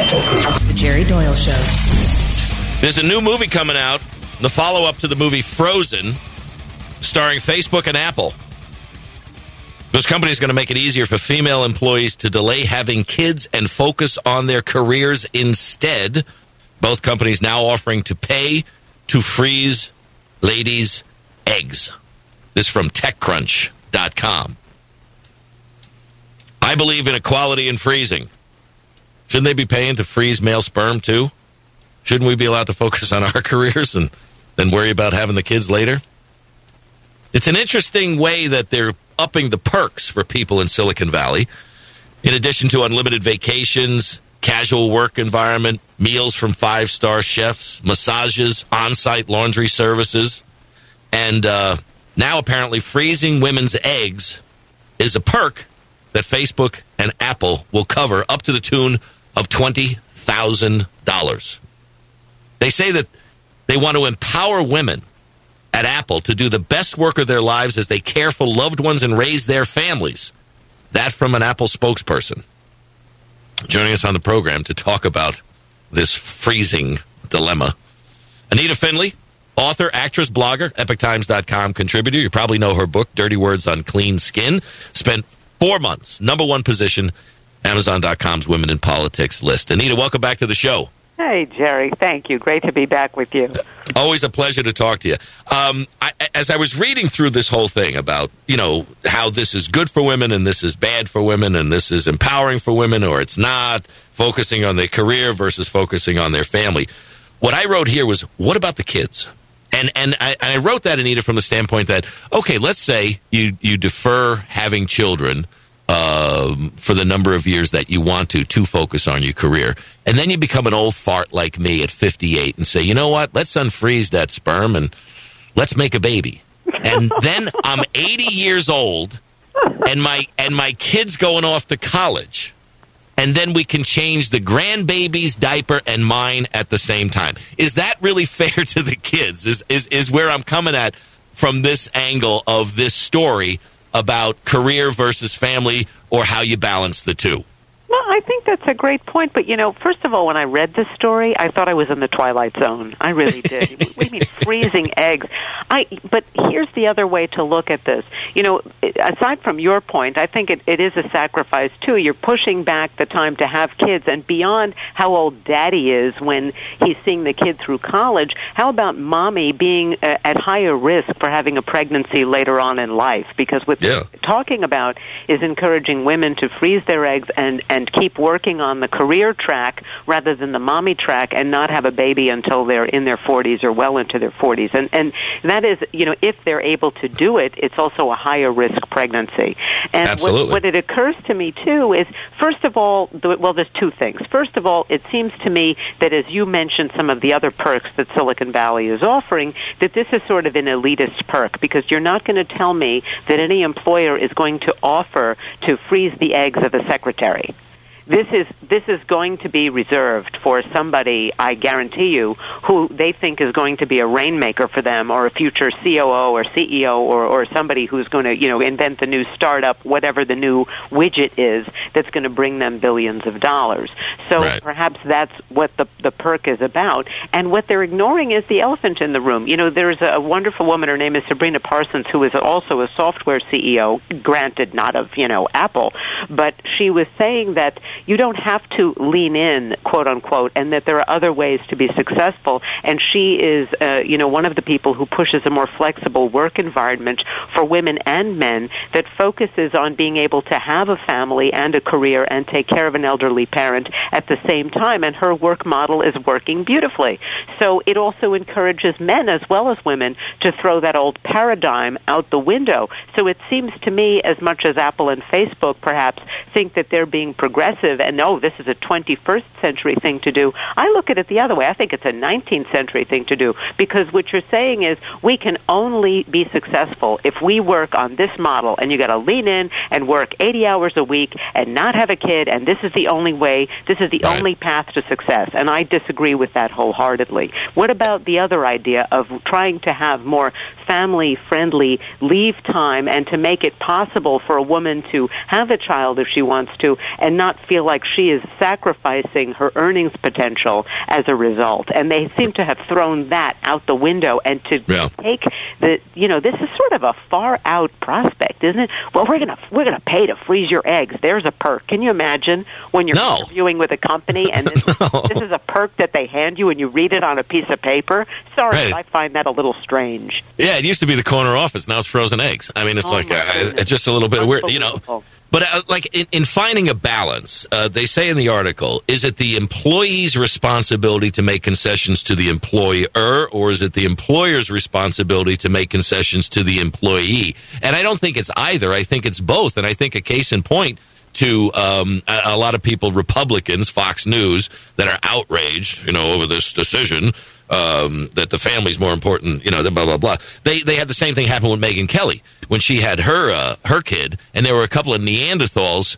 The Jerry Doyle Show. There's a new movie coming out, the follow-up to the movie Frozen, starring Facebook and Apple. Those companies are going to make it easier for female employees to delay having kids and focus on their careers instead. Both companies now offering to pay to freeze ladies' eggs. This is from TechCrunch.com. I believe in equality in freezing. Shouldn't they be paying to freeze male sperm, too? Shouldn't we be allowed to focus on our careers and then worry about having the kids later? It's an interesting way that they're upping the perks for people in Silicon Valley. In addition to unlimited vacations, casual work environment, meals from 5-star chefs, massages, on-site laundry services, and now apparently freezing women's eggs is a perk that Facebook and Apple will cover up to the tune of $20,000. They say that they want to empower women at Apple to do the best work of their lives as they care for loved ones and raise their families. That from an Apple spokesperson. Joining us on the program to talk about this freezing dilemma, Anita Finley, author, actress, blogger, EpochTimes.com contributor. You probably know her book, Dirty Words on Clean Skin. Spent 4 months, #1 position, Amazon.com's Women in Politics list. Anita, welcome back to the show. Hey, Jerry. Thank you. Great to be back with you. Always a pleasure to talk to you. As I was reading through this whole thing about, how this is good for women and this is bad for women and this is empowering for women or it's not, focusing on their career versus focusing on their family, what I wrote here was, what about the kids? And I wrote that, Anita, from the standpoint that, okay, let's say you defer having children for the number of years that you want to focus on your career. And then you become an old fart like me at 58 and say, you know what, let's unfreeze that sperm and let's make a baby. And then I'm 80 years old and my kid's going off to college. And then we can change the grandbaby's diaper and mine at the same time. Is that really fair to the kids? Is where I'm coming at from this angle of this story about career versus family or how you balance the two? Well, I think that's a great point. But, first of all, when I read this story, I thought I was in the Twilight Zone. I really did. What do you mean freezing eggs? But here's the other way to look at this. Aside from your point, I think it is a sacrifice, too. You're pushing back the time to have kids. And beyond how old daddy is when he's seeing the kid through college, how about mommy being at higher risk for having a pregnancy later on in life? Because what we're talking about is encouraging women to freeze their eggs and keep working on the career track rather than the mommy track and not have a baby until they're in their 40s or well into their 40s. And that is, if they're able to do it, it's also a higher risk pregnancy. And what it occurs to me, too, is, first of all, there's two things. First of all, it seems to me that, as you mentioned, some of the other perks that Silicon Valley is offering, that this is sort of an elitist perk, because you're not going to tell me that any employer is going to offer to freeze the eggs of a secretary. This is going to be reserved for somebody, I guarantee you, who they think is going to be a rainmaker for them, or a future COO or CEO, or somebody who's going to, invent the new startup, whatever the new widget is, that's going to bring them billions of dollars. So perhaps that's what the perk is about. And what they're ignoring is the elephant in the room. There's a wonderful woman, her name is Sabrina Parsons, who is also a software CEO, granted not of, Apple, but she was saying that you don't have to lean in, quote unquote, and that there are other ways to be successful. And she is, one of the people who pushes a more flexible work environment for women and men that focuses on being able to have a family and a career and take care of an elderly parent at the same time. And her work model is working beautifully. So it also encourages men as well as women to throw that old paradigm out the window. So it seems to me, as much as Apple and Facebook perhaps think that they're being progressive and, this is a 21st century thing to do, I look at it the other way. I think it's a 19th century thing to do, because what you're saying is we can only be successful if we work on this model, and you got to lean in and work 80 hours a week and not have a kid, and this is the only way, this is the only path to success. And I disagree with that wholeheartedly. What about the other idea of trying to have more family-friendly leave time and to make it possible for a woman to have a child if she wants to, and not feel like she is sacrificing her earnings potential as a result. And they seem to have thrown that out the window and to take the, this is sort of a far out prospect, isn't it? Well, we're going to pay to freeze your eggs. There's a perk. Can you imagine when you're interviewing with a company and this is a perk that they hand you and you read it on a piece of paper? Sorry, right. I find that a little strange. Yeah, it used to be the corner office. Now it's frozen eggs. I mean, it's it's just a little bit weird, But in finding a balance, they say in the article, is it the employee's responsibility to make concessions to the employer, or is it the employer's responsibility to make concessions to the employee? And I don't think it's either. I think it's both. And I think a case in point to a lot of people, Republicans, Fox News, that are outraged, over this decision that the family's more important, blah, blah, blah. They had the same thing happen with Megyn Kelly when she had her kid, and there were a couple of Neanderthals.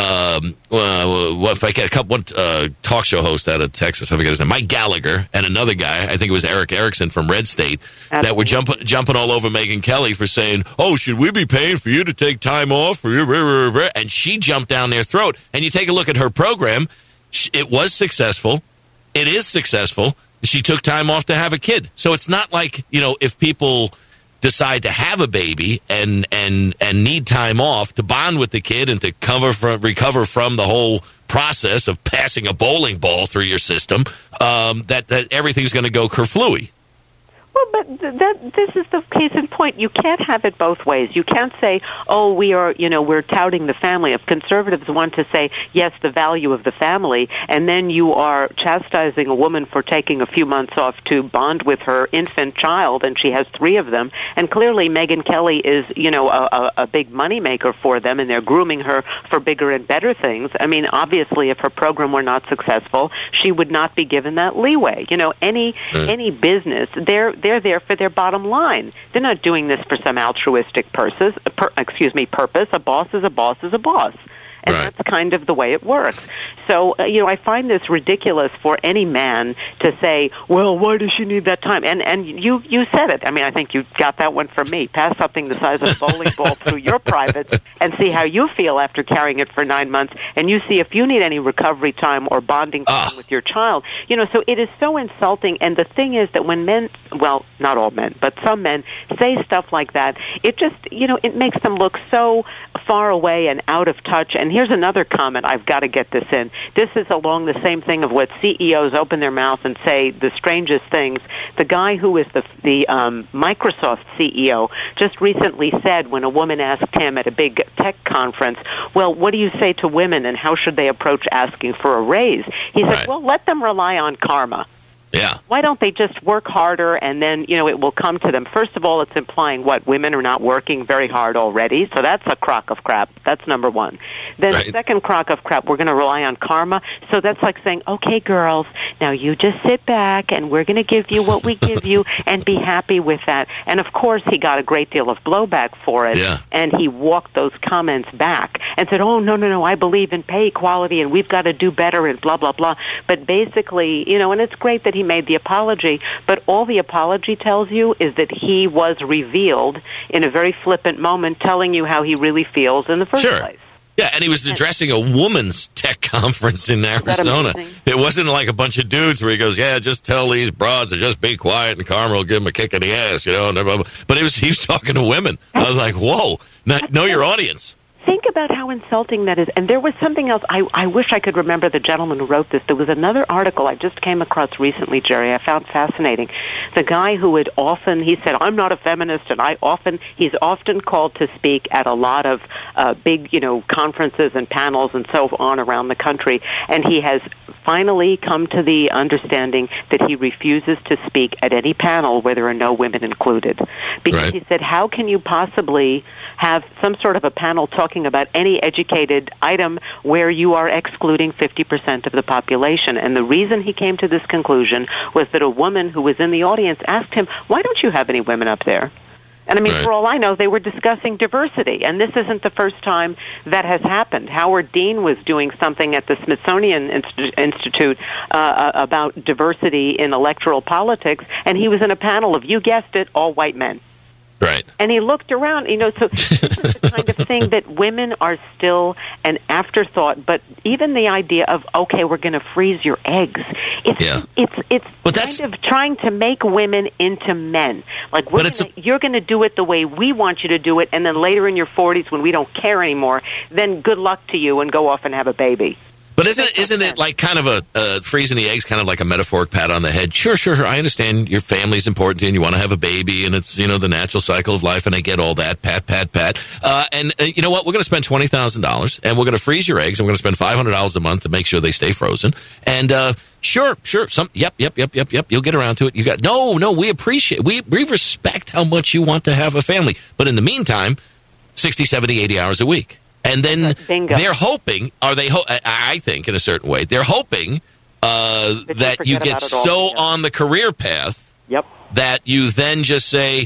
If I get one talk show host out of Texas, I forget his name, Mike Gallagher, and another guy, I think it was Eric Erickson from Red State, that were jumping all over Megyn Kelly for saying, "Oh, should we be paying for you to take time off?" And she jumped down their throat. And you take a look at her program; it was successful. It is successful. She took time off to have a kid, so it's not like if people decide to have a baby and need time off to bond with the kid and to recover from the whole process of passing a bowling ball through your system, that everything's going to go kerflooey. Well, but this is the case in point. You can't have it both ways. You can't say, oh, we're touting the family. If conservatives want to say, yes, the value of the family, and then you are chastising a woman for taking a few months off to bond with her infant child, and she has 3 of them, and clearly Megyn Kelly is, a big moneymaker for them, and they're grooming her for bigger and better things. I mean, obviously, if her program were not successful, she would not be given that leeway. Any business, they're there for their bottom line. They're not doing this for some altruistic purpose. A boss is a boss is a boss. And that's kind of the way it works. So, I find this ridiculous for any man to say, well, why does she need that time? And you said it. I mean, I think you got that one from me. Pass something the size of a bowling ball through your privates and see how you feel after carrying it for 9 months. And you see if you need any recovery time or bonding time with your child. So it is so insulting. And the thing is that when men, well, not all men, but some men say stuff like that, it just, it makes them look so far away and out of touch. And here's another comment. I've got to get this in. This is along the same thing of what CEOs open their mouth and say the strangest things. The guy who is the Microsoft CEO just recently said when a woman asked him at a big tech conference, well, what do you say to women and how should they approach asking for a raise? He said, well, let them rely on karma. Yeah. Why don't they just work harder and then, it will come to them? First of all, it's implying women are not working very hard already. So that's a crock of crap. That's number one. Then the second crock of crap, we're going to rely on karma. So that's like saying, okay, girls, now you just sit back and we're going to give you what we give you and be happy with that. And of course, he got a great deal of blowback for it. Yeah. And he walked those comments back and said, oh, no, I believe in pay equality and we've got to do better and blah, blah, blah. But basically, and it's great that he made the apology, but all the apology tells you is that he was revealed in a very flippant moment telling you how he really feels in the first place. Yeah, and he was addressing a woman's tech conference in Arizona. It wasn't like a bunch of dudes where he goes, yeah, just tell these broads to just be quiet and karma will give them a kick in the ass, and blah, blah, blah. But he was talking to women. I was like, whoa, know your audience. Think about how insulting that is. And there was something else. I wish I could remember the gentleman who wrote this. There was another article I just came across recently, Jerry, I found fascinating. The guy who he said, I'm not a feminist, and he's often called to speak at a lot of big, conferences and panels and so on around the country. And he has finally come to the understanding that he refuses to speak at any panel where there are no women included. Because he said, how can you possibly have some sort of a panel talking about any educated item where you are excluding 50% of the population? And the reason he came to this conclusion was that a woman who was in the audience asked him, why don't you have any women up there? And I mean, for all I know, they were discussing diversity. And this isn't the first time that has happened. Howard Dean was doing something at the Smithsonian Institute about diversity in electoral politics, and he was in a panel of, you guessed it, all white men. Right. And he looked around, so this is the kind of thing that women are still an afterthought, but even the idea of, okay, we're going to freeze your eggs, it's kind of trying to make women into men. Like, you're going to do it the way we want you to do it, and then later in your 40s when we don't care anymore, then good luck to you and go off and have a baby. But isn't it like kind of a freezing the eggs, kind of like a metaphoric pat on the head? Sure. I understand your family's important to you and you want to have a baby and it's, the natural cycle of life, and I get all that. Pat. And you know what? We're going to spend $20,000 and we're going to freeze your eggs and we're going to spend $500 a month to make sure they stay frozen. And sure. Yep. You'll get around to it. No, we appreciate, we respect how much you want to have a family. But in the meantime, 60, 70, 80 hours a week. And then they're hoping, I think in a certain way, they're hoping that you get so on the career path that you then just say,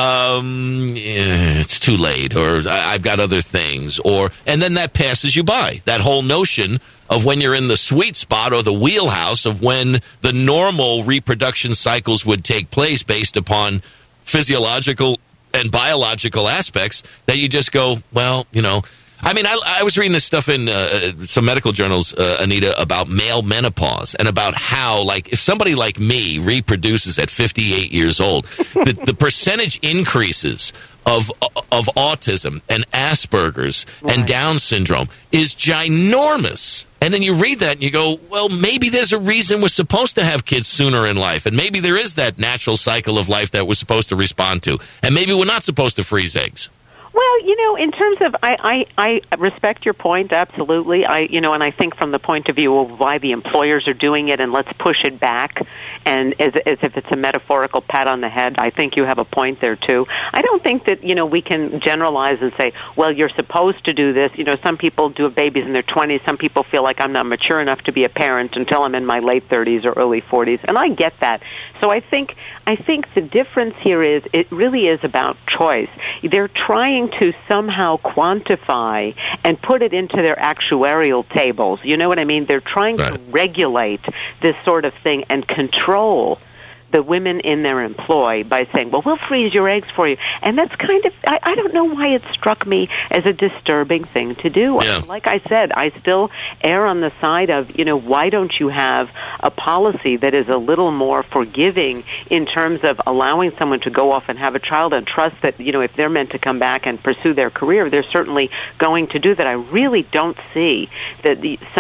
it's too late, or I've got other things, and then that passes you by. That whole notion of when you're in the sweet spot or the wheelhouse of when the normal reproduction cycles would take place based upon physiological and biological aspects, that you just go, well, I mean, I was reading this stuff in some medical journals, Anita, about male menopause and about how, like, if somebody like me reproduces at 58 years old, the percentage increases of autism and Asperger's and Down syndrome is ginormous. And then you read that and you go, well, maybe there's a reason we're supposed to have kids sooner in life. And maybe there is that natural cycle of life that we're supposed to respond to. And maybe we're not supposed to freeze eggs. Well, in terms of, I respect your point, absolutely. And I think from the point of view of why the employers are doing it, and let's push it back, and as if it's a metaphorical pat on the head, I think you have a point there too. I don't think that, we can generalize and say, well, you're supposed to do this. Some people do have babies in their 20s. Some people feel like I'm not mature enough to be a parent until I'm in my late 30s or early 40s, and I get that. So I think the difference here is it really is about choice. They're trying to somehow quantify and put it into their actuarial tables. You know what I mean? They're trying to regulate this sort of thing and control the women in their employ by saying, well, we'll freeze your eggs for you. And that's kind of, I don't know why it struck me as a disturbing thing to do. Yeah. Like I said, I still err on the side of, why don't you have a policy that is a little more forgiving in terms of allowing someone to go off and have a child and trust that, if they're meant to come back and pursue their career, they're certainly going to do that. I really don't see that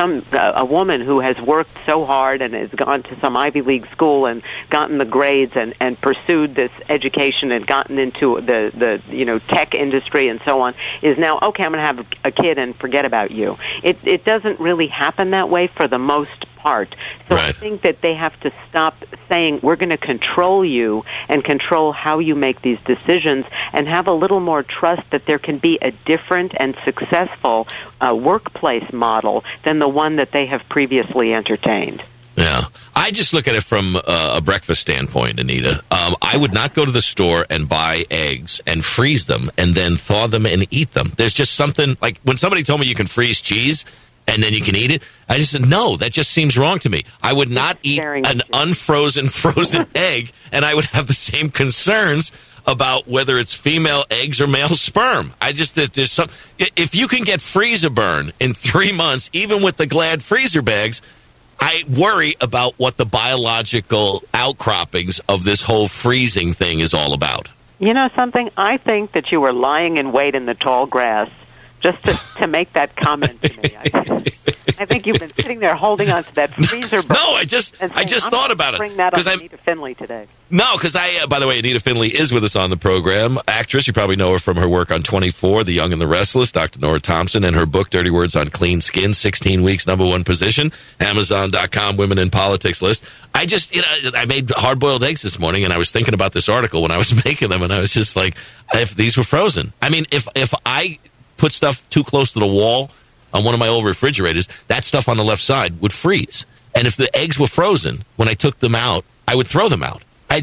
a woman who has worked so hard and has gone to some Ivy League school and gotten the grades and pursued this education and gotten into the tech industry and so on is now, okay, I'm going to have a kid and forget about you. It doesn't really happen that way for the most part. So I think that they have to stop saying we're going to control you and control how you make these decisions, and have a little more trust that there can be a different and successful workplace model than the one that they have previously entertained. Yeah. I just look at it from a breakfast standpoint, Anita. I would not go to the store and buy eggs and freeze them and then thaw them and eat them. There's just something, like when somebody told me you can freeze cheese and then you can eat it, I just said, no, that just seems wrong to me. I would not eat an frozen egg, and I would have the same concerns about whether it's female eggs or male sperm. There's some, if you can get freezer burn in 3 months, even with the Glad freezer bags, I worry about what the biological outcroppings of this whole freezing thing is all about. You know something? I think that you were lying in wait in the tall grass just to make that comment to me. I think you've been sitting there holding on to that freezer burn. No, I just thought about it. Bring that up, Anita Finley today. No, because by the way, Anita Finley is with us on the program. Actress, you probably know her from her work on 24, The Young and the Restless, Dr. Nora Thompson, and her book, Dirty Words on Clean Skin, 16 Weeks, #1 position, Amazon.com, Women in Politics list. I made hard-boiled eggs this morning, and I was thinking about this article when I was making them, and I was just like, if these were frozen. I mean, if I put stuff too close to the wall on one of my old refrigerators, that stuff on the left side would freeze. And if the eggs were frozen, when I took them out, I would throw them out.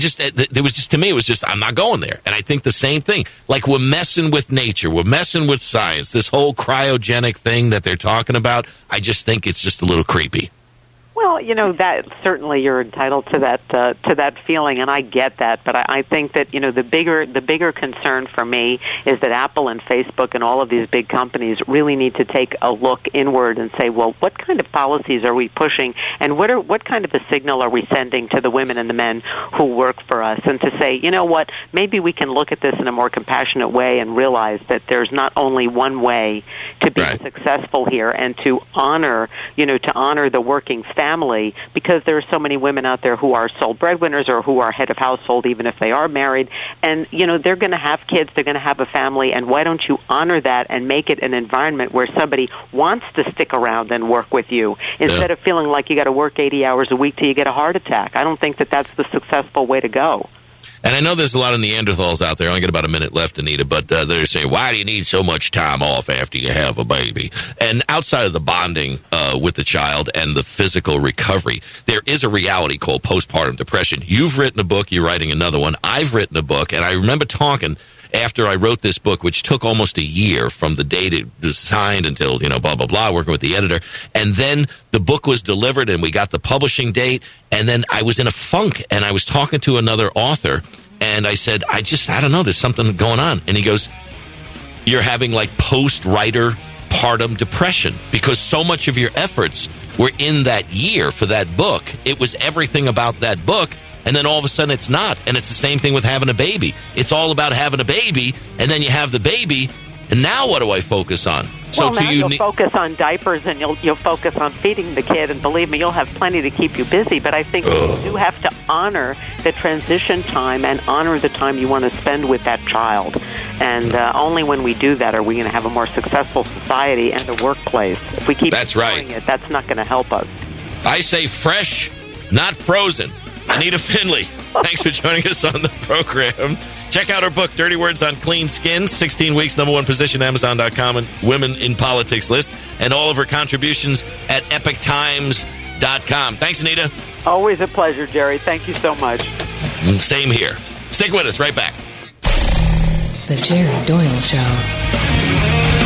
To me, it was just, I'm not going there. And I think the same thing. Like, we're messing with nature. We're messing with science. This whole cryogenic thing that they're talking about, I just think it's just a little creepy. Well, that certainly you're entitled to that feeling, and I get that. But I think that the bigger concern for me is that Apple and Facebook and all of these big companies really need to take a look inward and say, well, what kind of policies are we pushing, and what kind of a signal are we sending to the women and the men who work for us, and to say, what, maybe we can look at this in a more compassionate way and realize that there's not only one way to be successful here, and to honor the working family, because there are so many women out there who are sole breadwinners or who are head of household, even if they are married, and they're going to have kids, they're going to have a family, and why don't you honor that and make it an environment where somebody wants to stick around and work with you, instead of feeling like you got to work 80 hours a week till you get a heart attack. I don't think that that's the successful way to go. And I know there's a lot of Neanderthals out there. I only got about a minute left, Anita, but they're saying, why do you need so much time off after you have a baby? And outside of the bonding with the child and the physical recovery, there is a reality called postpartum depression. You've written a book. You're writing another one. I've written a book. And I remember talking after I wrote this book, which took almost a year from the date it was signed until, blah, blah, blah, working with the editor. And then the book was delivered and we got the publishing date. And then I was in a funk and I was talking to another author and I said, I don't know, there's something going on. And he goes, you're having like post-writer partum depression because so much of your efforts were in that year for that book. It was everything about that book. And then all of a sudden it's not. And it's the same thing with having a baby. It's all about having a baby, and then you have the baby, and now what do I focus on? So now you'll focus on diapers, and you'll focus on feeding the kid, and believe me, you'll have plenty to keep you busy. But I think you do have to honor the transition time and honor the time you want to spend with that child. And only when we do that are we going to have a more successful society and a workplace. If we keep ignoring it, that's not going to help us. I say fresh, not frozen. Anita Finley, thanks for joining us on the program. Check out her book, Dirty Words on Clean Skin, 16 weeks, #1 position, Amazon.com, and Women in Politics list, and all of her contributions at EpochTimes.com. Thanks, Anita. Always a pleasure, Jerry. Thank you so much. Same here. Stick with us. Right back. The Jerry Doyle Show.